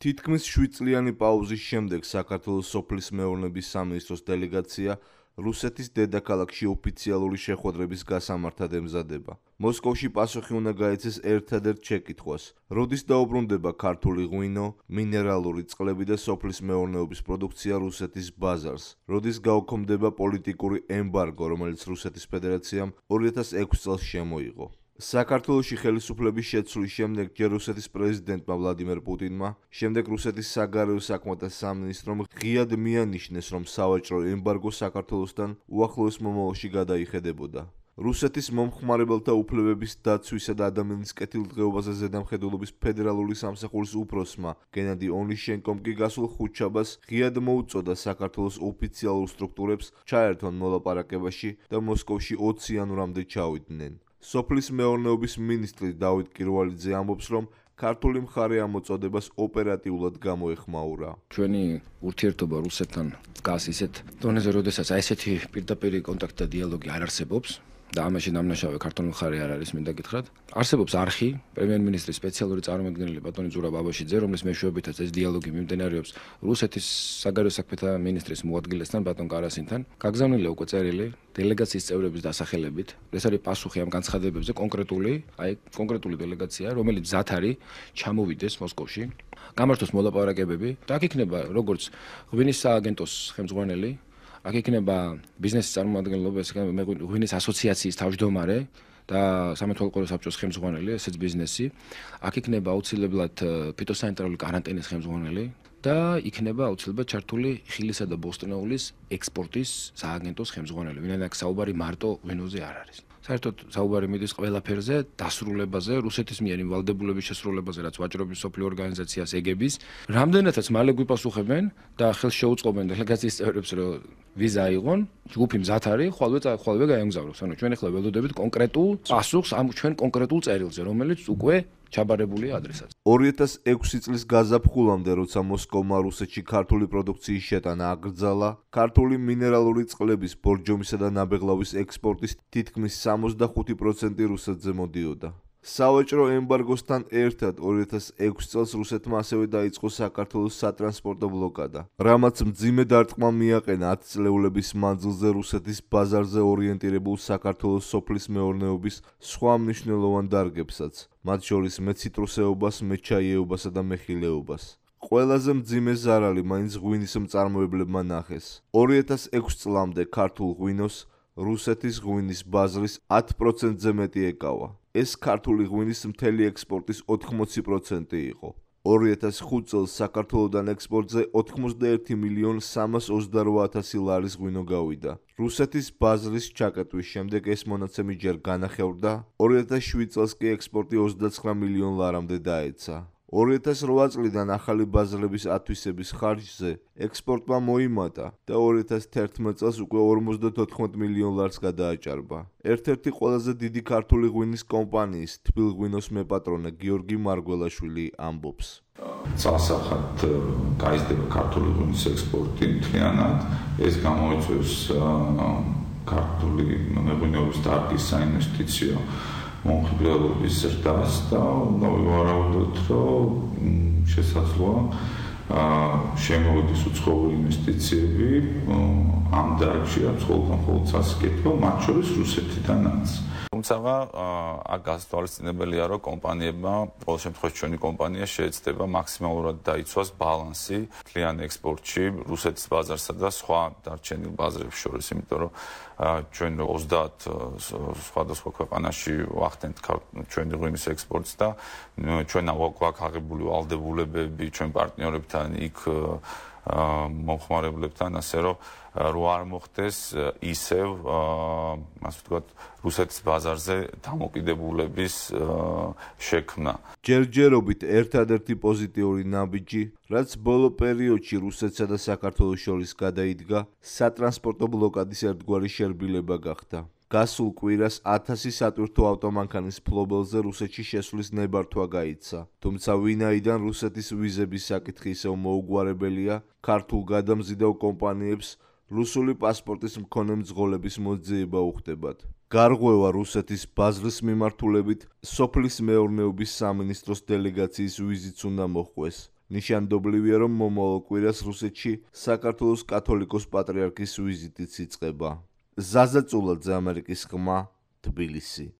თითქმის 7 წლიანი პაუზის შემდეგ საქართველოს სოფლის მეურნეობის სამინისტროს დელეგაცია რუსეთის დედაქალაქში ოფიციალური შეხვედრების გასამართად ემზადება. მოსკოვში პასუხი უნდა გაეცეს ერთადერთ შეკითხვას: როდის დაუბრუნდება ქართული ღვინო, მინერალური წყლები და სოფლის მეურნეობის პროდუქცია რუსეთის ბაზარს? როდის გაუქმდება პოლიტიკური ემბარგო, რომელიც რუსეთის ფედერაციამ 2006 წელს შემოიღო? საქართველოში ხელისუფლების შეცვლის შემდეგ ჯერ რუსეთის პრეზიდენტმა ვლადიმერ პუტინმა, შემდეგ რუსეთის საგარეო საქმეთა სამინისტრომ ღიად მიანიშნეს, რომ სავაჭრო ემბარგო საქართველოსთან უახლოეს მომავალში გადაიხედებოდა. რუსეთის მომხმარებელთა უფლებების დაცვისა და ადამიანის კეთილდღეობაზე ზედამხედველობის ფედერალური სამსახურის უფროსმა გენადი ონიშენკომ კი გასულ ხუთშაბათს ღიად მოუწოდა საქართველოს ოფიციალურ სტრუქტურებს ჩაერთონ მოლაპარაკებაში და მოსკოვში 20 იანვრამდე ჩავიდნენ. სოფლის მეურნეობის მინისტრი დავით კირვალიძე ამბობს, რომ ქართული მხარე ამ მოწოდებას ოპერატიულად გამოეხმაურა. ჩვენი ურთიერთობა რუსეთთან დგას ისეთ დონეზე, როდესაც ესეთი პირდაპირ კონტაქტი და დიალოგი არ არსებობს. და ამაში დამნაშავე ქართული მხარე არ არის, მინდა გითხრათ. არსებობს არხი, პრემიერ-მინისტრის სპეციალური წარმომადგენელი ბატონი ზურაბ აბაშიძე, რომლის მეშვეობითაც ეს დიალოგი მიმდინარეობს რუსეთის საგარეო საქმეთა მინისტრის მოადგილესთან, ბატონ კარასინთან. გაგზავნილია უკვე წერილი დელეგაციის წევრების დასახელებით. ეს არის პასუხი ამ განცხადებებზე კონკრეტული დელეგაცია, რომელიც მზად არის ჩამოვიდეს მოსკოვში, გამართოს მოლაპარაკებები და აქ იქნება როგორც ღვინის სააგენტოს ხელმძღვანელი, აქ იქნება ბიზნესის წარმომადგენლობა, ღვინის ასოციაციის თავმჯდომარე და სამეთვალყურო საბჭოს ხელმძღვანელი, ესეც ბიზნესი. აქ იქნება აუცილებლად ფიტოსანიტარული კარანტინის ხელმძღვანელი და იქნება აუცილებლად ჩართული ხილისა და ბოსტნეულის ექსპორტის სააგენტოს ხელმძღვანელი. ვინაიდან აქ საუბარი მარტო ღვინოზე არ არის. საერთოდ საუბარი მიდის ყველაფერზე, დასრულებაზე, რუსეთის მიერ იმ ვალდებულების შესრულებაზე, რაც ვაჭრობის სოფლიო ორგანიზაციას ეგების. რამდენადაც მალე გვიპასუხებენ და ხელს შეუწყობენ დელეგაციის წევრებს, რომ ვიზა აიღონ, ჯგუფი მზად არის, ხვალვე გაემგზავროს. ანუ ჩვენ ახლა ველოდებით კონკრეტულ პასუხს ამ ჩვენ კონკრეტულ წერილზე, რომელიც უკვე ჩაბარებულია ადრესატს. 2006 წლის გაზაფხულამდე, როცა მოსკოვმა რუსეთში ქართული პროდუქციის შეტანა აკრძალა, ქართული მინერალური წყლების, ბორჯომისა და ნაბეღლავის ექსპორტის თითქმის 65% რუსეთზე მოდიოდა. სავაჭრო ემბარგოსთან ერთად 2006 წელს რუსეთმა ასევე დაიწყო საქართველოს სატრანსპორტო ბლოკადა, რამაც მძიმე დარტყმა მიაყენა 10 წლეულების მანძილზე რუსეთის ბაზარზე ორიენტირებულ საქართველოს სოფლის მეურნეობის სხვა მნიშვნელოვან დარგებსაც, მათ შორის მეციტრუსეობას, მეჩაიეობასა და მეხილეობას. ყველაზე მძიმე ზარალი მაინც ღვინის მწარმოებლებმა ნახეს. 2006 წლამდე ქართულ ღვინოს რუსეთის ღვინის ბაზრის 10%-ზე მეტი ეკავა. ეს ქართული ღვინის მთელი ექსპორტის 80% იყო. 2005 წელს საქართველოდან ექსპორტზე 81.328.000 ლარის ღვინო გავიდა. რუსეთის ბაზრის ჩაკეტვის შემდეგ ეს მონაცემი ჯერ განახევრდა, 2007 წელს კი ექსპორტი 29 მილიონ ლარამდე დაეცა. 2008 წლიდან ახალი ბაზრების ათვისების ხარჯზე ექსპორტმა მოიმატა და 2011 წელს უკვე 54 მილიონ ლარს გადააჭარბა. ერთ-ერთი ყველაზე დიდი ქართული ღვინის კომპანიის თბილღვინოს მეპატრონე გიორგი მარგველაშვილი ამბობს. Წასახად გაიზრდება ქართული ღვინის ექსპორტი მთლიანად, ეს გამოიწვევს ქართული მეღვინეობის დარგის საინვესტიციო მომხიბლელობის ზრდას და უნდა ვივარაუდოთ, რომ შესაძლოა შემოვიდეს უცხოური ინვესტიციები ამ დარგში, მხოლოდ სასიკეთო, მათ შორის რუსეთიდანაც. თუმცა აქ გასათვალისწინებელია, რომ კომპანიებმა, ყოველ შემთხვევაში ჩვენი კომპანია შეეცდება მაქსიმალურად დაიცვას ბალანსი მთლიან ექსპორტში რუსეთის ბაზარსა და სხვა დარჩენილ ბაზრებს შორის, იმიტომ რომ ჩვენ 30 სხვადასხვა ქვეყანაში ვახდენთ ჩვენი ღვინის ექსპორტს და ჩვენ გვაქვს აღებული ვალდებულებები ჩვენ პარტნიორებთან იქ მომხმარებლებთან, ასე რომ არ მოხდეს ისევ, ასე ვთქვათ, რუსეთის ბაზარზე დამოკიდებულების შექმნა. ჯერჯერობით ერთადერთი პოზიტიური ნაბიჯი, რაც ბოლო პერიოდში რუსეთსა და საქართველოს შორის გადაიდგა, სატრანსპორტო ბლოკადის ერთგვარი შერბილება გახდა. გასულ კვირას 1000 სატვირთო ავტომანქანის ფლობელზე რუსეთში შესვლის ნებართვა გაიცა. თუმცა ვინაიდან რუსეთის ვიზების საკითხი ისევ მოუგვარებელია, ქართულ გადამზიდავ კომპანიებს რუსული პასპორტის მქონე მძღოლების მოძიება უხდებათ. გარღვევა რუსეთის ბაზრის მიმართულებით სოფლის მეურნეობის სამინისტროს დელეგაციის ვიზიტს უნდა მოჰყვეს. ნიშანდობლივია, რომ მომავალ კვირას რუსეთში საქართველოს კათოლიკოს პატრიარქის ვიზიტიც იწყება. ზაზა წულაძე, ამერიკის ხმა, თბილისი.